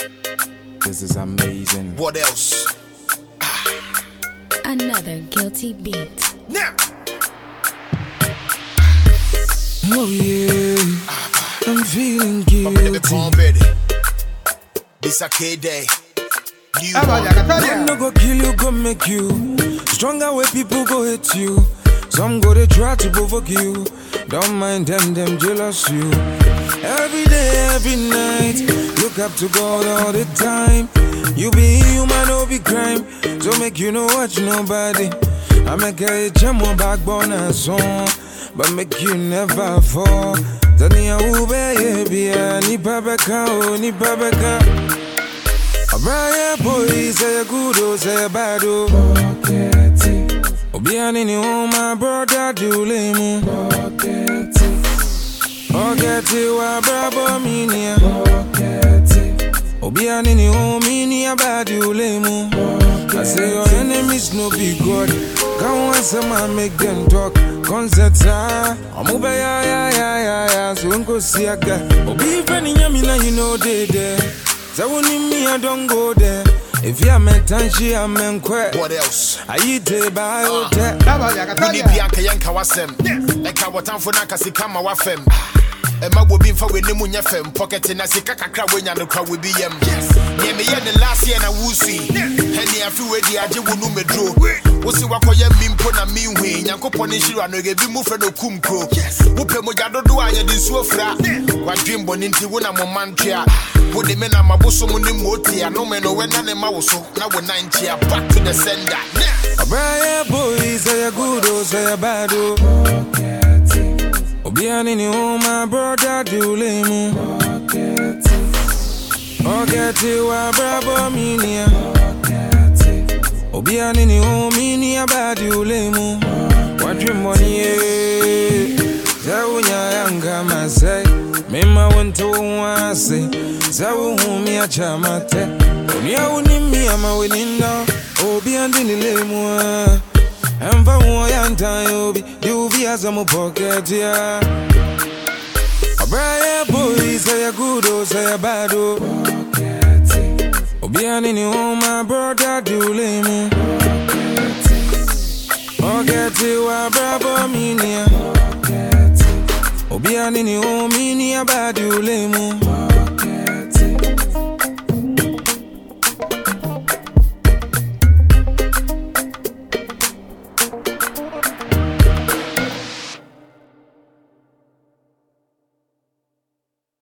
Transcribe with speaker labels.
Speaker 1: This is amazing.
Speaker 2: What else?
Speaker 3: Another guilty beat.
Speaker 2: Now.
Speaker 1: Oh yeah, I'm feeling guilty.
Speaker 2: This a K-Day.
Speaker 1: I'm not gonna kill you, go make you stronger where people go hate you. Some go they try to provoke you. Don't mind them jealous you. Every day, every night, look up to God all the time. You be human, no be crime. So make you no watch nobody. I make a chemo backbone and song, but make you never fall. Tania ube ye ni babaka o ni babaka. Abraya boy say good o say bad o. Obiani ni o my brother do lemu. Ogeti wa brabo minia. Obiani ni o minia bad do lemu. I say your enemies no be God. Come on, some make them talk. Concerts I'm over ya. So unko see a guy. Obi friendly yamina you know they there. So when me I don't go there. If you met Tanshi, I'm in quit.
Speaker 2: What else?
Speaker 1: I eat a biote.
Speaker 2: We need Bianca Yanka Wasem. Like our town for Nakasikama Wafem. Emma will be for when the Munya Fem, pocketing a Sikaka when you crowd will be em. Yes. Near me the last year, and I will see. Henny, I feel ready, I do no me draw. What's the work of your Mimpona mean way? Yanko Ponishi and get be moved from the Kumko. Yes. Upemojado do I in so flat. What dream boninti when I'm a man chair. Put the men on my bosom on the moti, and no man when I'm a mouse. Now we're 90 back to the sender.
Speaker 1: A bright boy, say a good or say a bad. Obiani ni o my brother do lemu. Ogeti wa brabo minia. Obiani ni o minia bad do lemu. What you money eh? Zawunya yanga masai. Mema wento wase. Zawu humi a chamate. Onia unimi ama weninda. Obiani ni lemu. I'm from Wyantan, you be as a pocket, yeah. A bright boy, say a good or say a bad. Obiani ni o my brother do lemu. Ogeti wa brabo minia. Obiani ni o minia bad do lemu.